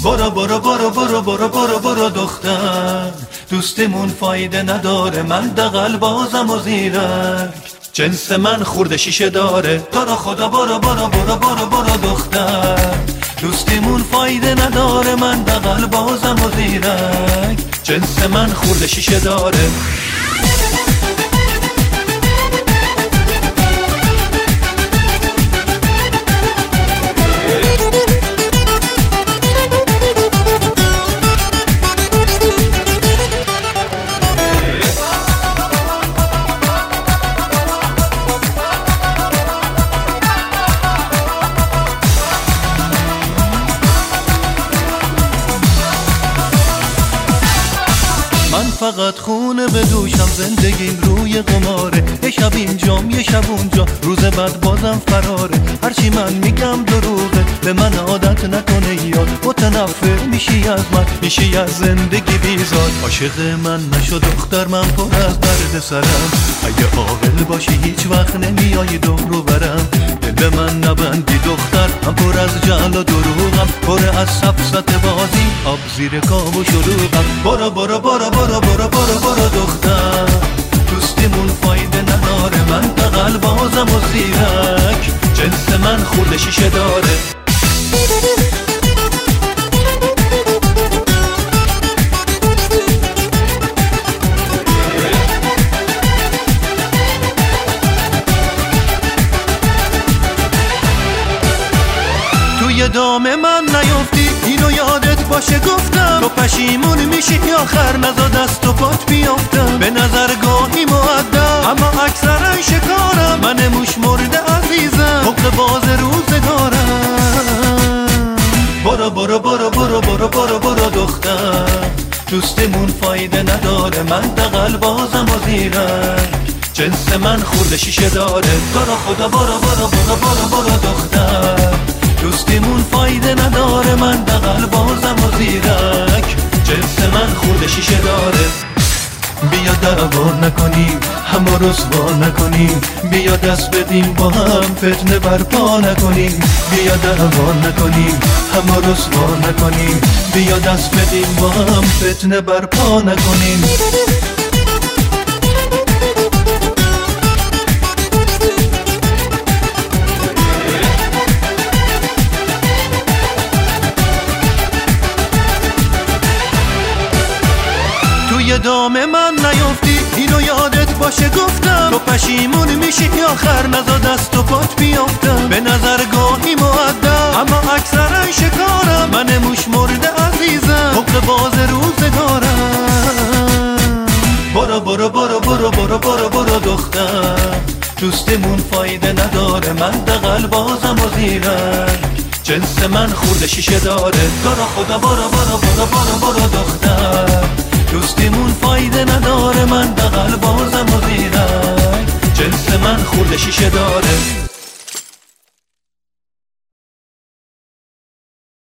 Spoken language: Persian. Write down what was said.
برو برو برو برو برو برو برو دختر، دوستیمون فایده نداره، من دغل بازم و زیرک، جنس من خورده شیشه داره. تو رو خدا برو برو برو برو برو دختر، دوستیمون فایده نداره، من دغل بازم و زیرک، جنس من خورده شیشه داره. من فقط خونه بدوشم، زندگیم روی قماره، یه شب اینجام یه شب اونجا، روز بعد بازم فراره. هرچی من میگم دروغه، به من عادت نکنه یاد، متنفر میشی از من، میشی از زندگی بیزار. عاشق من نشو دختر، من پر از درد سرم، اگه عاقل باشی هیچ وقت نمیای دور رو برم. دل به من نبندی دختر، من پر از جهل و دروغم، پر از سفسط بازی، آب زیر کام و شلوغم. برو برو برو برو برو برو برو دختر، دوستیمون فایده نداره، من دغل بازم و زیرک، جنس من خورده شیشه داره. توی دام من نیفتی، اینو یادت باشه گفتم، تو پشیمون میشی آخر نزا دست و پات بیافتم. به نظرگاهی مؤدب اما اکثرا شکارم، من موش مرده عزیزم، حق باز روزگارم. برو برو برو برو برو برو برو دختر، دوستیمون فایده نداره، من دغل بازم و زیرک، جنس من خورده شیشه داره. تو رو خدا برو برو برو برو برو دختر، دوستیمون فایده نداره، من دغل بازم و زیرک، جنس من خورده شیشه داره. بیا دعوا نکنیم، همه رسوا نکنیم، بیا دست بدیم با هم فتنه برپا نکنیم. بیا دعوا نکنیم، همه رسوا نکنیم، بیا دست بدیم با هم فتنه برپا نکنیم. توی دام من نیفتی، اینو یادت باشه گفتم، تو پشیمون میشی آخر نزا دست و پات بیافتم. به نظرگاهی مؤدب اما اکثرا شکارم، من موش مرده عزیزم، حق باز روزگارم. برو برو برو برو برو برو برو دختر، دوستیمون فایده نداره، من دغل بازم و زیرک، جنس من خورده شیشه داره. تو رو خدا برو برو برو برو برو دختر، دوستیمون فایده نداره، من دغل بازم و زیرک، جنس من خورده شیشه داره.